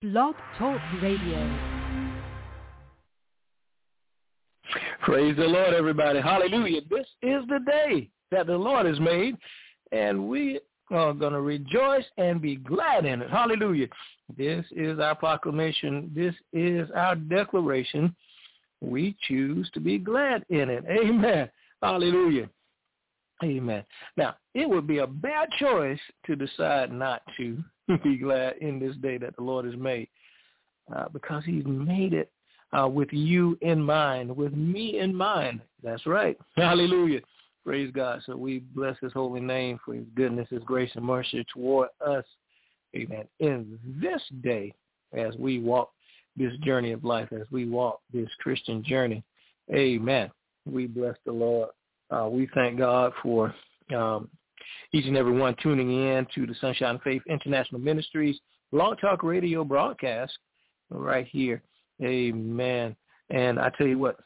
Blog Talk Radio. Praise the Lord, everybody. Hallelujah. This is the day that the Lord has made, and we are going to rejoice and be glad in it. Hallelujah. This is our proclamation. This is our declaration. We choose to be glad in it. Amen. Hallelujah. Amen. Now, it would be a bad choice to decide not to be glad in this day that the Lord has made, because he's made it with you in mind, with me in mind. That's right. Hallelujah. Praise God. So we bless his holy name for his goodness, his grace, and mercy toward us. Amen. In this day, as we walk this journey of life, as we walk this Christian journey, amen, we bless the Lord. We thank God for each and every one tuning in to the Sunshine of Faith International Ministries Blog Talk Radio broadcast right here. Amen. And I tell you what,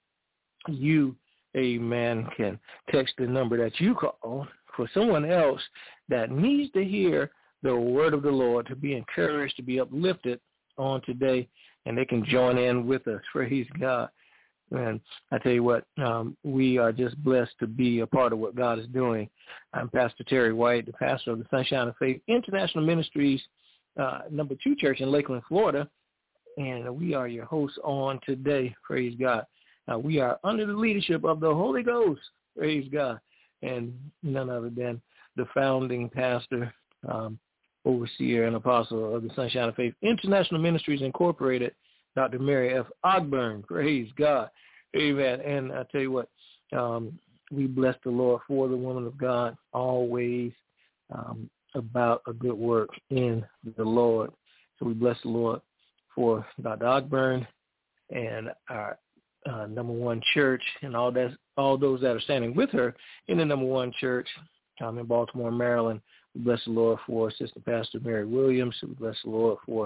you, amen, can text the number that you call for someone else that needs to hear the word of the Lord, to be encouraged, to be uplifted on today, and they can join in with us. Praise God. And I tell you what, we are just blessed to be a part of what God is doing. I'm Pastor Terry White, the pastor of the Sunshine of Faith International Ministries, number 2 church in Lakeland, Florida, and we are your hosts on today. Praise God. We are under the leadership of the Holy Ghost. Praise God. And none other than the founding pastor, overseer, and apostle of the Sunshine of Faith International Ministries Incorporated, Dr. Mary F. Ogburn. Praise God. Amen. And I tell you what, we bless the Lord for the woman of God, always about a good work in the Lord. So we bless the Lord for Dr. Ogburn and our number 1 church, and all those that are standing with her in the number 1 church in Baltimore, Maryland. We bless the Lord for Assistant Pastor Mary Williams. We bless the Lord for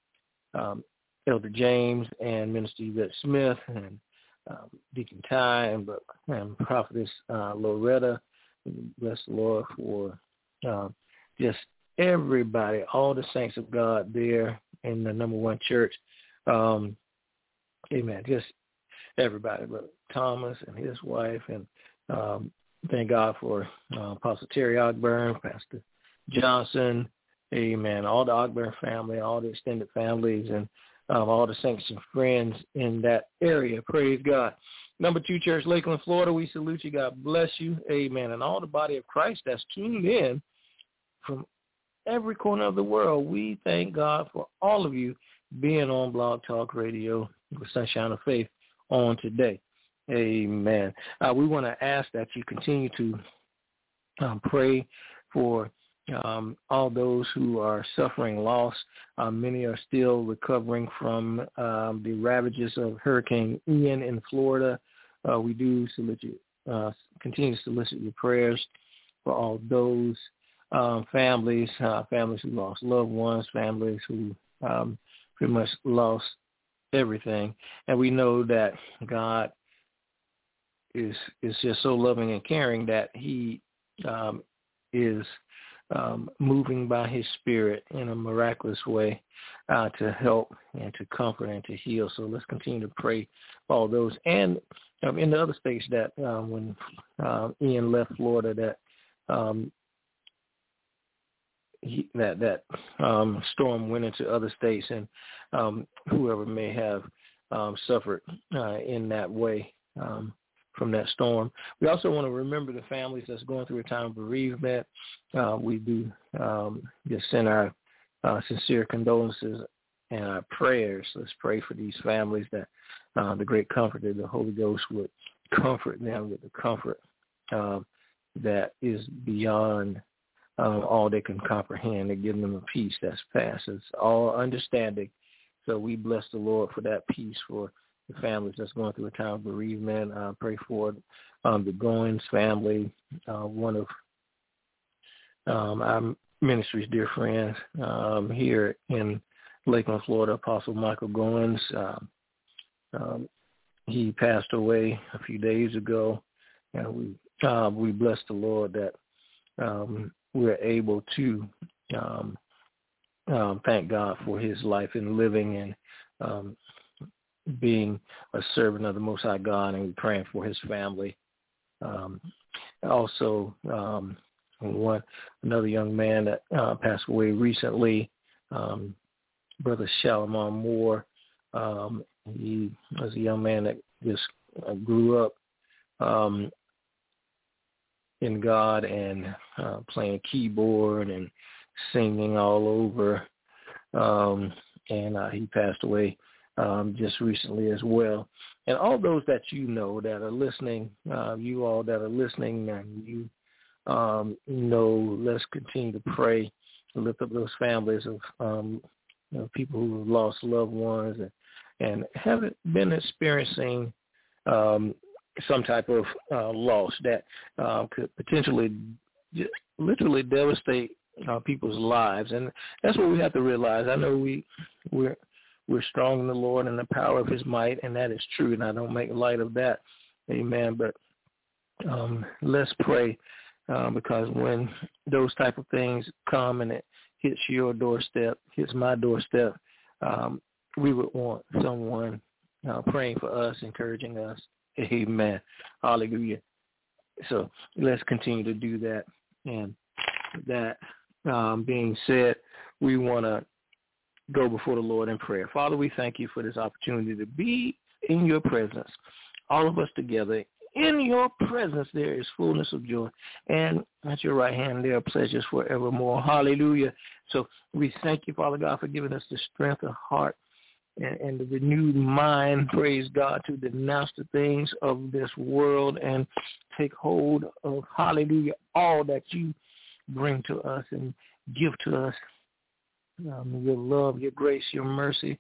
Elder James and Minister Yvette Smith and Deacon Ty and Prophetess Loretta. We bless the Lord for just everybody, all the saints of God there in the number 1 church. Amen. Just everybody, Brother Thomas and his wife, and thank God for Apostle Terry Ogburn, Pastor Johnson, amen, all the Ogburn family, all the extended families, and all the saints and friends in that area. Praise God. Number 2 church, Lakeland, Florida, we salute you. God bless you. Amen. And all the body of Christ that's tuned in from every corner of the world, we thank God for all of you being on Blog Talk Radio with Sunshine of Faith on today. Amen. We want to ask that you continue to pray for all those who are suffering loss. Many are still recovering from the ravages of Hurricane Ian in Florida. We do continue to solicit your prayers for all those families who lost loved ones, families who pretty much lost everything. And we know that God is just so loving and caring that he is moving by his Spirit in a miraculous way to help and to comfort and to heal. So let's continue to pray for all those. And in the other states that when Ian left Florida, that storm went into other states, and whoever may have suffered in that way from that storm. We also want to remember the families that's going through a time of bereavement. We do just send our sincere condolences and our prayers. Let's pray for these families that the great comforter, the Holy Ghost, would comfort them with the comfort that is beyond all they can comprehend, and give them a peace that passes all understanding. So we bless the Lord for that peace for the families that's going through a time of bereavement. Pray for the Goins family, one of our ministry's dear friends here in Lakeland, Florida, Apostle Michael Goins. He passed away a few days ago, and we bless the Lord that we're able to thank God for his life and living and being a servant of the Most High God, and praying for his family. Also, another young man that passed away recently, Brother Shalimar Moore. He was a young man that just grew up in God and playing keyboard and singing all over. And he passed away just recently as well. And all those that you know that are listening, you all that are listening, and you know, let's continue to pray, lift up those families of people who have lost loved ones and haven't been experiencing some type of loss that could potentially literally devastate people's lives. And that's what we have to realize. I know we're strong in the Lord and the power of his might, and that is true, and I don't make light of that. Amen. But let's pray, because when those type of things come and it hits your doorstep, hits my doorstep, we would want someone praying for us, encouraging us. Amen. Hallelujah. So let's continue to do that. And that being said, we want to go before the Lord in prayer. Father, we thank you for this opportunity to be in your presence, all of us together. In your presence there is fullness of joy, and at your right hand there are pleasures forevermore. Hallelujah. So we thank you, Father God, for giving us the strength of heart and the renewed mind, praise God, to denounce the things of this world and take hold of, hallelujah, all that you bring to us and give to us. Your love, your grace, your mercy,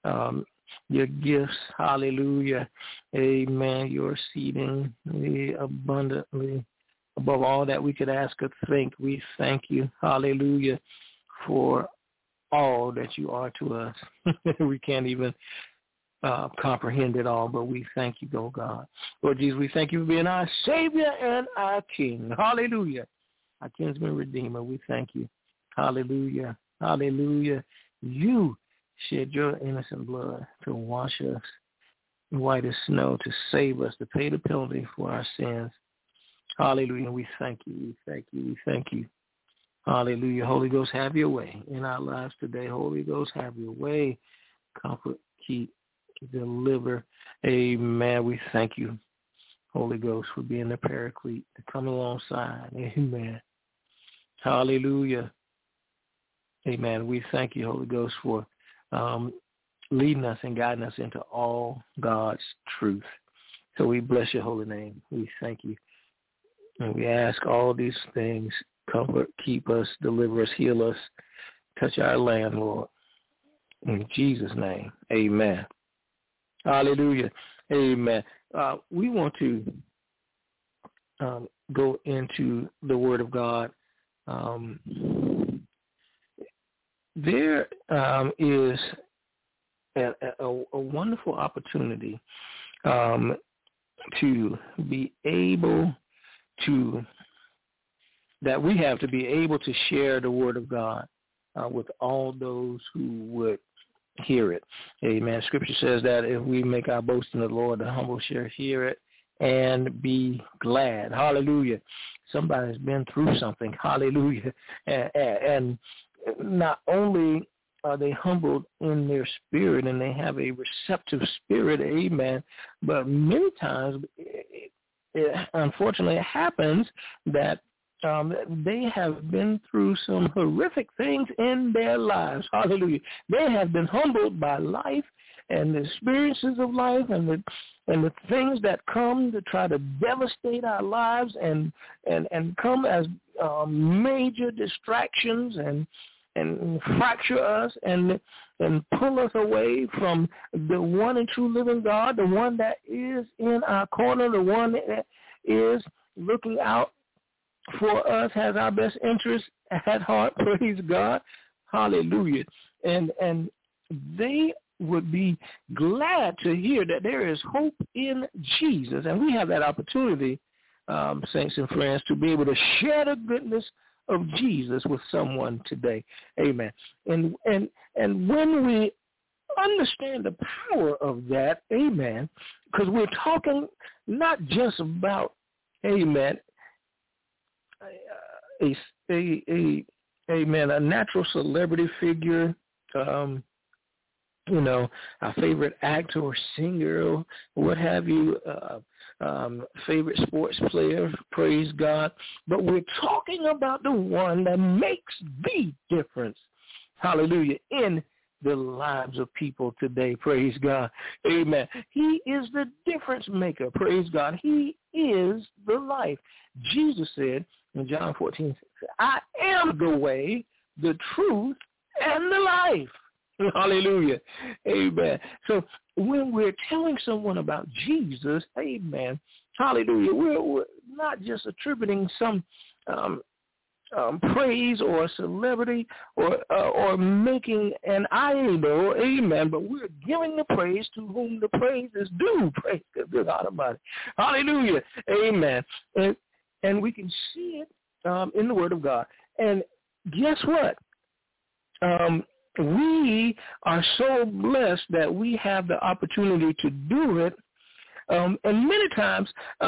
your gifts, hallelujah, amen, your seeding abundantly above all that we could ask or think. We thank you, hallelujah, for all that you are to us. We can't even comprehend it all, but we thank you, oh God. Lord Jesus, we thank you for being our Savior and our King. Hallelujah. Our kinsman redeemer, we thank you. Hallelujah. Hallelujah. You shed your innocent blood to wash us white as snow, to save us, to pay the penalty for our sins. Hallelujah. We thank you. We thank you. We thank you. Hallelujah. Holy Ghost, have your way in our lives today. Holy Ghost, have your way. Comfort, keep, deliver. Amen. We thank you, Holy Ghost, for being the paraclete to come alongside. Amen. Hallelujah. Amen. We thank you, Holy Ghost, for leading us and guiding us into all God's truth. So we bless your holy name. We thank you. And we ask all these things, comfort, keep us, deliver us, heal us, touch our land, Lord. In Jesus' name, amen. Hallelujah. Amen. We want to go into the Word of God. There is a wonderful opportunity to be able to, that we have to be able to share the Word of God with all those who would hear it. Amen. Scripture says that if we make our boast in the Lord, the humble shall hear it and be glad. Hallelujah. Somebody's been through something. Hallelujah. And not only are they humbled in their spirit and they have a receptive spirit, amen, but many times it unfortunately happens that they have been through some horrific things in their lives. Hallelujah. They have been humbled by life and the experiences of life and the things that come to try to devastate our lives and come as major distractions and fracture us and pull us away from the one and true living God, the one that is in our corner, the one that is looking out for us, has our best interests at heart. Praise God. Hallelujah. And they would be glad to hear that there is hope in Jesus. And we have that opportunity, saints and friends, to be able to share the goodness of Jesus with someone today. Amen. And when we understand the power of that, amen, because we're talking not just about, amen, a natural celebrity figure, a favorite actor or singer, what have you, favorite sports player, praise God. But we're talking about the one that makes the difference, hallelujah, in the lives of people today, praise God. Amen. He is the difference maker, praise God. He is the life. Jesus said in John 14, I am the way, the truth, and the life. Hallelujah. Amen. So when we're telling someone about Jesus, amen, hallelujah, we're not just attributing some praise or a celebrity or making an idol, amen, but we're giving the praise to whom the praise is due. Praise God Almighty. Hallelujah. Amen. And we can see it in the Word of God. And guess what? We are so blessed that we have the opportunity to do it. And many times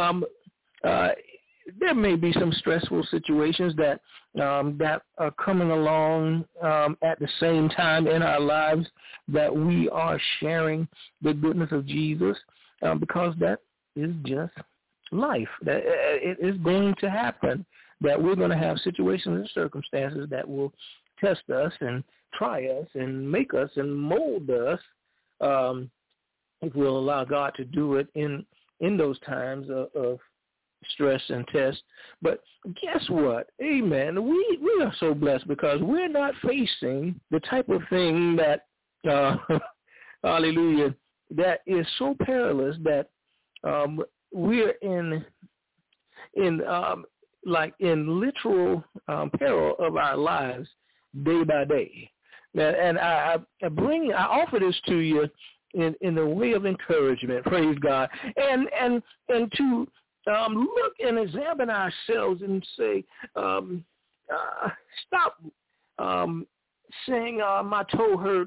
there may be some stressful situations that are coming along at the same time in our lives that we are sharing the goodness of Jesus, because that is just life. That it is going to happen, that we're going to have situations and circumstances that will test us and try us and make us and mold us, if we'll allow God to do it in those times of stress and test. But guess what? Amen. We are so blessed because we're not facing the type of thing that, hallelujah, that is so perilous that we're in literal peril of our lives day by day. And I offer this to you in the way of encouragement, praise God, and to look and examine ourselves and say, stop saying my toe hurt,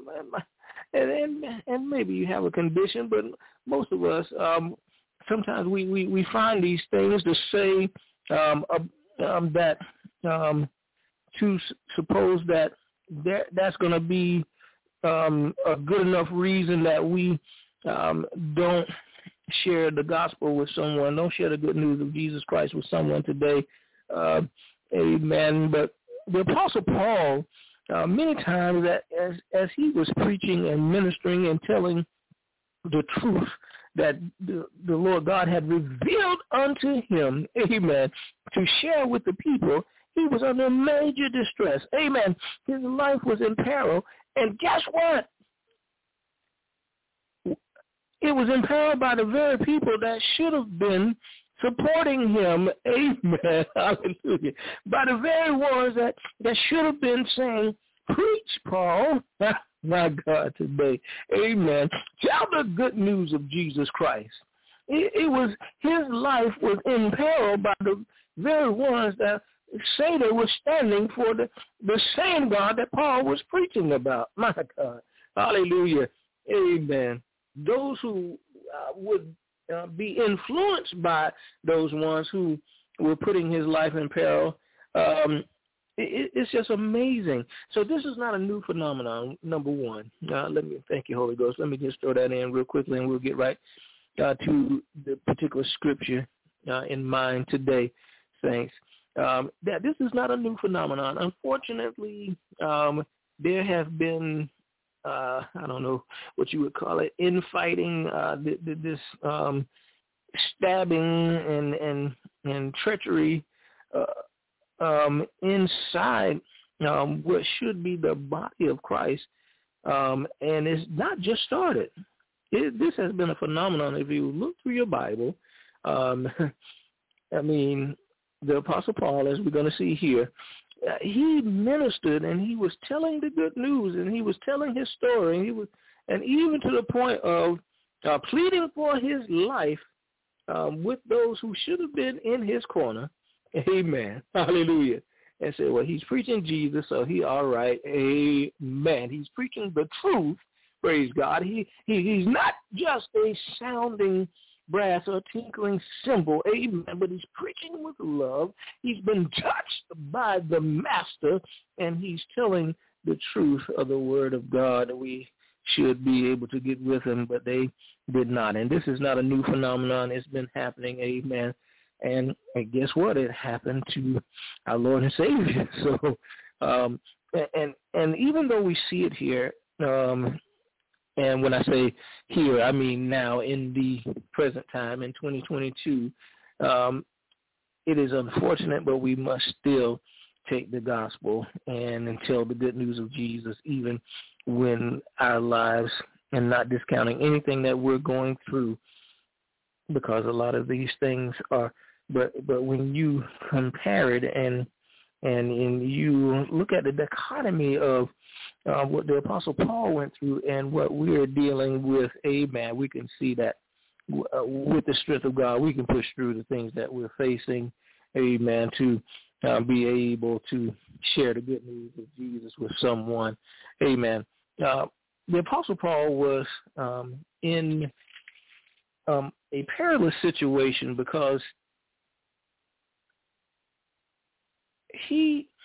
and maybe you have a condition, but most of us sometimes we find these things to say that to suppose that that's going to be a good enough reason that we don't share the gospel with someone, don't share the good news of Jesus Christ with someone today. Amen. But the Apostle Paul, many times that as he was preaching and ministering and telling the truth that the Lord God had revealed unto him, amen, to share with the people, he was under major distress. Amen. His life was in peril. And guess what? It was in peril by the very people that should have been supporting him. Amen. Hallelujah. By the very ones that should have been saying, preach, Paul. My God, today. Amen. Tell the good news of Jesus Christ. It was, his life was in peril by the very ones that say they were standing for the same God that Paul was preaching about. My God. Hallelujah. Amen. Those who would be influenced by those ones who were putting his life in peril, it's just amazing. So this is not a new phenomenon, number one. Let me thank you, Holy Ghost. Let me just throw that in real quickly, and we'll get right to the particular scripture in mind today, saints. That this is not a new phenomenon. Unfortunately, there have been, I don't know what you would call it, infighting, this stabbing and treachery inside what should be the body of Christ, and it's not just started. This has been a phenomenon. If you look through your Bible, I mean, the Apostle Paul, as we're going to see here, he ministered and he was telling the good news and he was telling his story, and even to the point of pleading for his life with those who should have been in his corner. Amen. Hallelujah. and say, well, he's preaching Jesus, so he all right. Amen. He's preaching the truth. Praise God. He's not just a sounding brass or tinkling cymbal. Amen. But he's preaching with love. He's been touched by the master, and he's telling the truth of the word of God. We should be able to get with him, but they did not. And this is not a new phenomenon. It's been happening. Amen. And guess what? It happened to our Lord and Savior. So, and even though we see it here, and when I say here, I mean now in the present time in 2022, it is unfortunate, but we must still take the gospel and tell the good news of Jesus, even when our lives, and not discounting anything that we're going through, because a lot of these things are, but when you compare it and you look at the dichotomy of what the Apostle Paul went through and what we're dealing with, amen, we can see that with the strength of God, we can push through the things that we're facing, amen, to be able to share the good news of Jesus with someone, amen. The Apostle Paul was in a perilous situation because he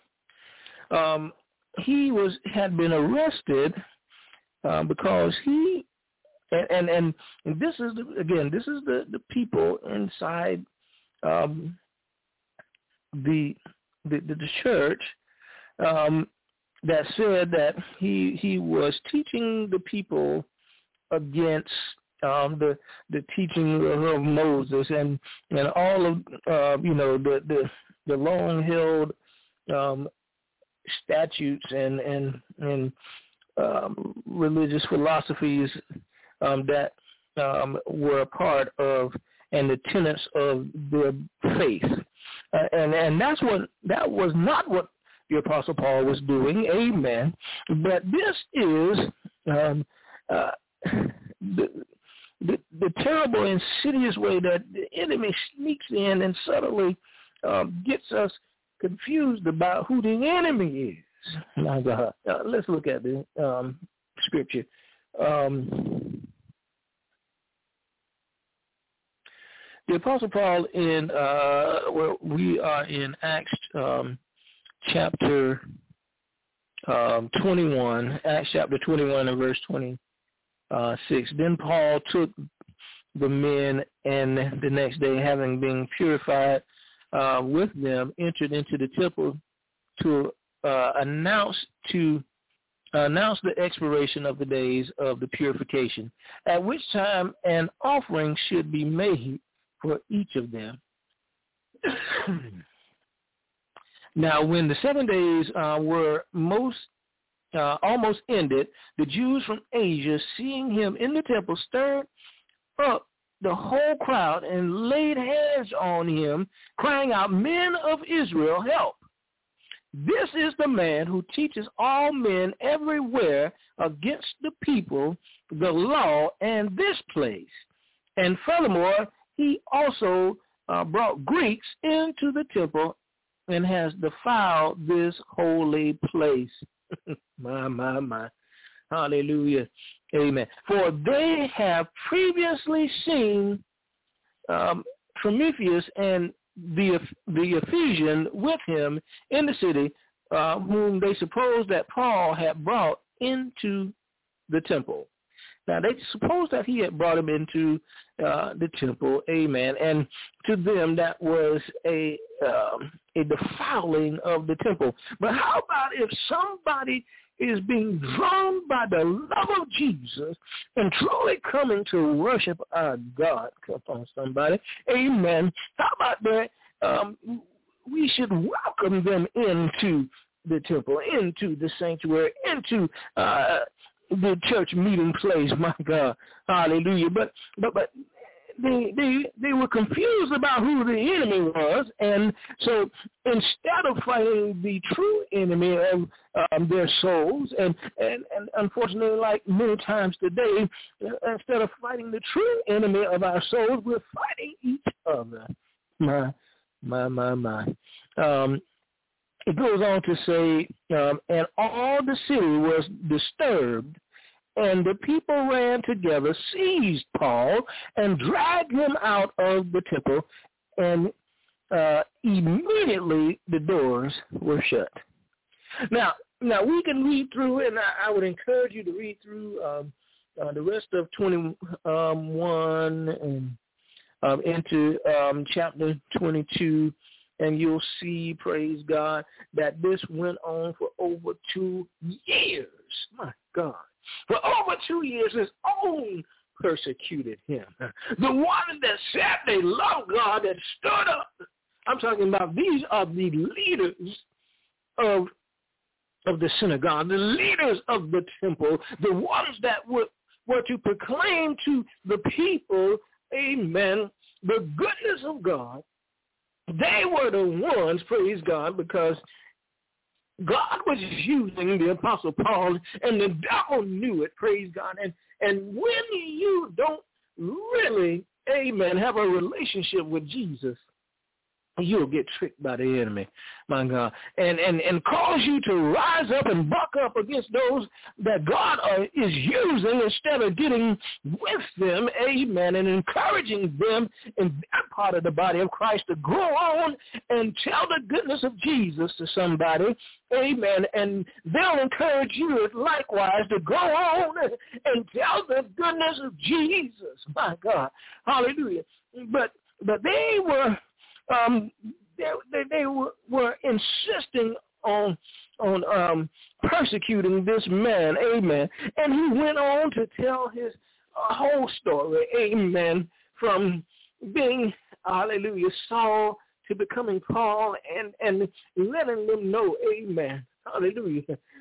had been arrested because he and this is the people inside the church that said that he was teaching the people against the teaching of Moses and all of the long-held statutes and religious philosophies that were a part of and the tenets of their faith, and that was not what the Apostle Paul was doing, amen. But this is the terrible, insidious way that the enemy sneaks in and subtly gets us confused about who the enemy is. My God. Let's look at the scripture. The Apostle Paul we are in Acts chapter 21, Acts chapter 21 and verse 26. Then Paul took the men, and the next day, having been purified with them, entered into the temple to announce the expiration of the days of the purification, at which time an offering should be made for each of them. Now, when the 7 days were almost ended, the Jews from Asia, seeing him in the temple, stirred up the whole crowd and laid hands on him, crying out, "Men of Israel, help! This is the man who teaches all men everywhere against the people, the law, and this place. And furthermore, he also brought Greeks into the temple and has defiled this holy place." My. Hallelujah. Amen. For they have previously seen Prometheus and the Ephesian with him in the city, whom they supposed that Paul had brought into the temple. Now, they supposed that he had brought him into the temple, amen, and to them that was a defiling of the temple. But how about if somebody is being drawn by the love of Jesus and truly coming to worship our God? Come on, somebody, amen. How about that? We should welcome them into the temple, into the sanctuary, into the church meeting place, my God, hallelujah. But they were confused about who the enemy was, and so instead of fighting the true enemy of their souls, and unfortunately, like many times today, instead of fighting the true enemy of our souls, we're fighting each other. My. it goes on to say, and all the city was disturbed, and the people ran together, seized Paul, and dragged him out of the temple, and immediately the doors were shut. Now we can read through, and I would encourage you to read through the rest of 21 and into chapter 22, and you'll see, praise God, that this went on for over 2 years. My God. For over 2 years, his own persecuted him. The one that said they loved God, that stood up. I'm talking about these are the leaders of the synagogue, the leaders of the temple, the ones that were to proclaim to the people, amen, the goodness of God. They were the ones, praise God, because God was using the Apostle Paul, and the devil knew it, praise God. And when you don't really, amen, have a relationship with Jesus, you'll get tricked by the enemy, my God, and cause you to rise up and buck up against those that God is using instead of getting with them, amen, and encouraging them in that part of the body of Christ to go on and tell the goodness of Jesus to somebody, amen, and they'll encourage you likewise to go on and tell the goodness of Jesus, my God, hallelujah. But they were they were insisting on persecuting this man, amen. And he went on to tell his whole story, amen, from being, hallelujah, Saul to becoming Paul, and letting them know, amen, hallelujah,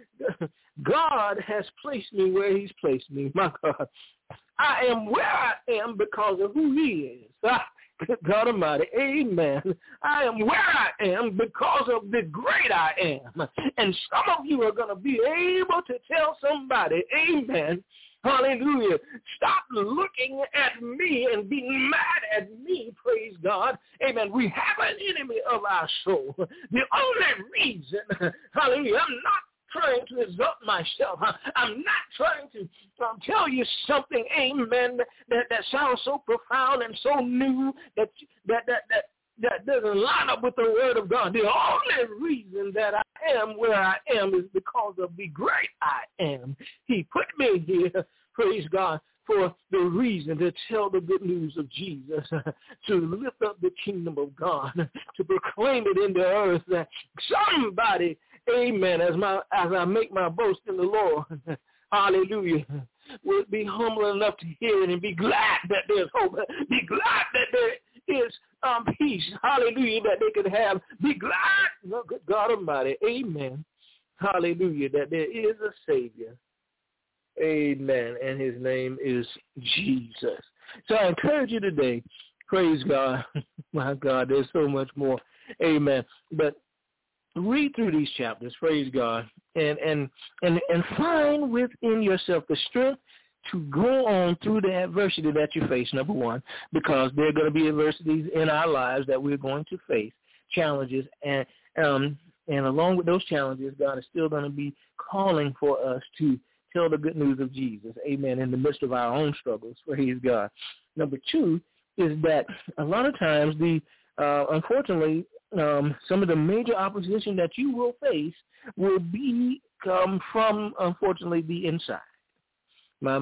God has placed me where he's placed me, my God. I am where I am because of who he is. God Almighty, amen. I am where I am because of the great I am. And some of you are going to be able to tell somebody, amen, hallelujah, stop looking at me and being mad at me, praise God. Amen. We have an enemy of our soul. The only reason, hallelujah, I'm not trying to exalt myself. I'm not trying to tell you something, amen, that sounds so profound and so new that doesn't line up with the word of God. The only reason that I am where I am is because of the great I am. He put me here, praise God, for the reason to tell the good news of Jesus, to lift up the kingdom of God, to proclaim it in the earth, that somebody, amen, as I make my boast in the Lord, hallelujah, will be humble enough to hear it and be glad that there's hope, be glad that there is peace, hallelujah, that they can have, be glad, good God Almighty, amen, hallelujah, that there is a Savior, amen, and his name is Jesus. So I encourage you today, praise God, my God, there's so much more, amen, but read through these chapters, praise God, and find within yourself the strength to go on through the adversity that you face, number one, because there are going to be adversities in our lives that we're going to face, challenges, and along with those challenges, God is still going to be calling for us to tell the good news of Jesus, amen, in the midst of our own struggles, praise God. Number two is that a lot of times unfortunately, some of the major opposition that you will face will come from, unfortunately, the inside. My.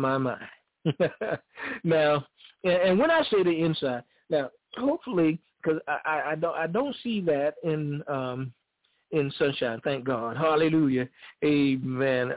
Now, and when I say the inside, now, hopefully, because I don't see that in Sunshine, thank God. Hallelujah. Amen.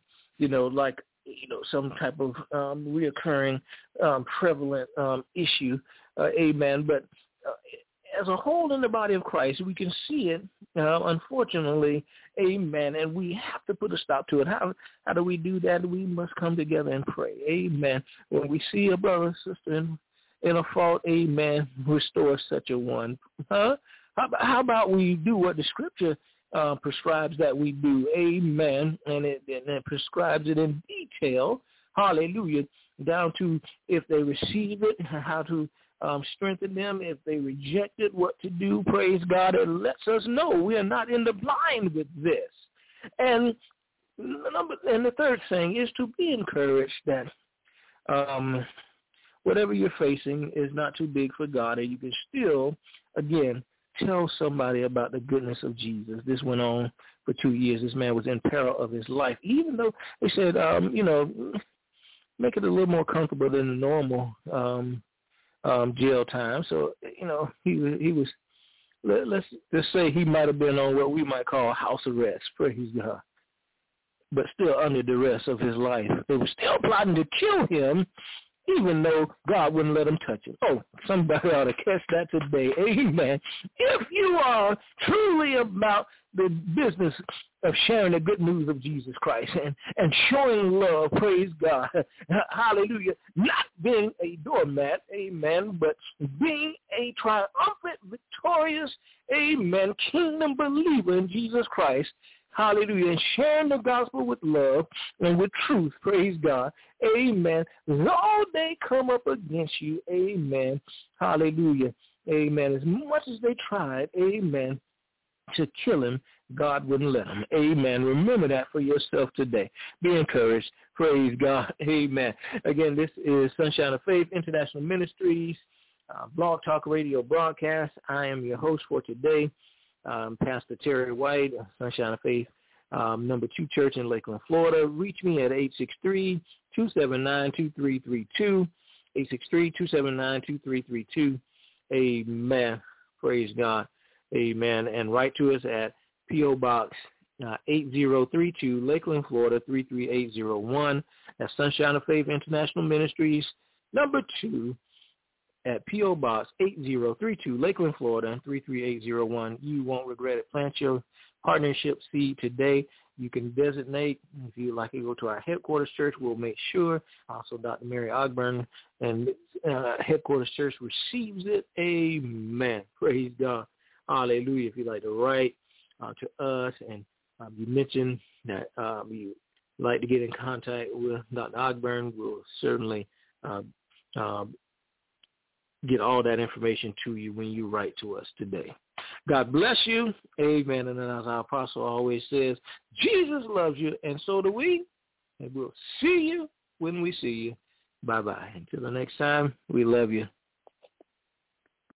Some type of reoccurring, prevalent issue. Amen. But as a whole in the body of Christ, we can see it, unfortunately, amen, and we have to put a stop to it. How do we do that? We must come together and pray, amen. When we see a brother or sister in a fault, amen, restore such a one. How about we do what the Scripture prescribes that we do, amen, and it prescribes it in detail, hallelujah, down to if they receive it, how to strengthen them. If they rejected what to do, praise God, it lets us know we are not in the blind with this. And the third thing is to be encouraged that whatever you're facing is not too big for God, and you can still, again, tell somebody about the goodness of Jesus. This went on for 2 years. This man was in peril of his life, even though they said, make it a little more comfortable than the normal jail time. So, he was, let's just say he might have been on what we might call house arrest, praise God, but still under duress of his life. They were still plotting to kill him, even though God wouldn't let him touch him. Oh, somebody ought to catch that today. Amen. If you are truly about the business of sharing the good news of Jesus Christ and showing love, praise God, hallelujah, not being a doormat, amen, but being a triumphant, victorious, amen, kingdom believer in Jesus Christ, hallelujah, and sharing the gospel with love and with truth, praise God, amen. Though they come up against you, amen, hallelujah, amen, as much as they tried, amen, to kill him, God wouldn't let him. Amen. Remember that for yourself today. Be encouraged. Praise God. Amen. Again, this is Sunshine of Faith International Ministries, Blog Talk Radio broadcast. I am your host for today, Pastor Terry White, Sunshine of Faith, number 2 Church in Lakeland, Florida. Reach me at 863-279-2332, 863-279-2332. Amen. Praise God. Amen. And write to us at P.O. Box 8032, Lakeland, Florida, 33801. That's Sunshine of Faith International Ministries, number 2, at P.O. Box 8032, Lakeland, Florida, 33801. You won't regret it. Plant your partnership seed today. You can designate, if you'd like to go to our headquarters church, we'll make sure. Also, Dr. Mary Ogburn and headquarters church receives it. Amen. Praise God. Hallelujah. If you'd like to write to us and you mentioned that you'd like to get in contact with Dr. Ogburn, we'll certainly get all that information to you when you write to us today. God bless you. Amen. And then as our apostle always says, Jesus loves you, and so do we. And we'll see you when we see you. Bye-bye. Until the next time, we love you.